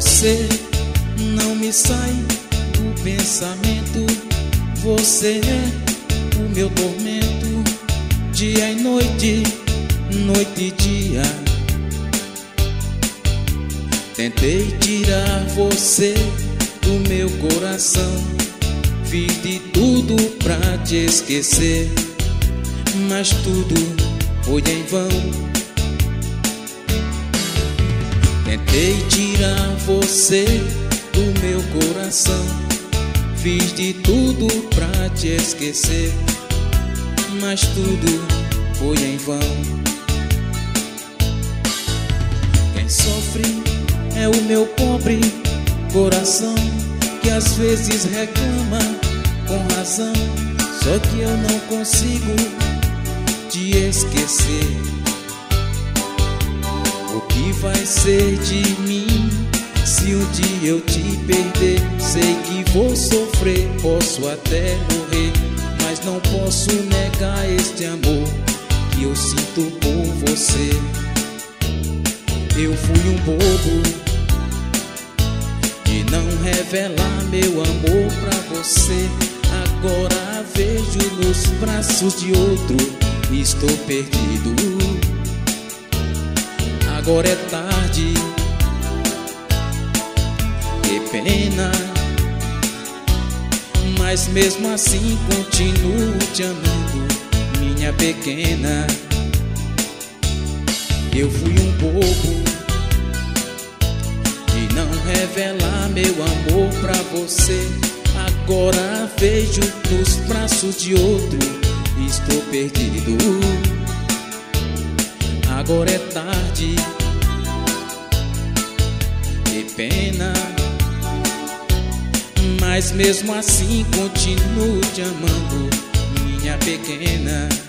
você não me sai do pensamento. Você é o meu tormento, dia e noite, noite e dia. Tentei tirar você do meu coração, fiz de tudo pra te esquecer, mas tudo foi em vão. Tentei tirar você do meu coração, fiz de tudo pra te esquecer, mas tudo foi em vão. Quem sofre é o meu pobre coração, que às vezes reclama com razão, só que eu não consigo te esquecer. O que vai ser de mim se um dia eu te perder? Sei que vou sofrer, posso até morrer, mas não posso negar este amor que eu sinto por você. Eu fui um bobo de não revelar meu amor pra você. Agora vejo nos braços de outro, estou perdido. Agora é tarde, que pena, mas mesmo assim continuo te amando, minha pequena. Eu fui um bobo de não revelar meu amor pra você. Agora vejo nos braços de outro, estou perdido. Agora é tarde, que pena, mas mesmo assim continuo te amando, minha pequena.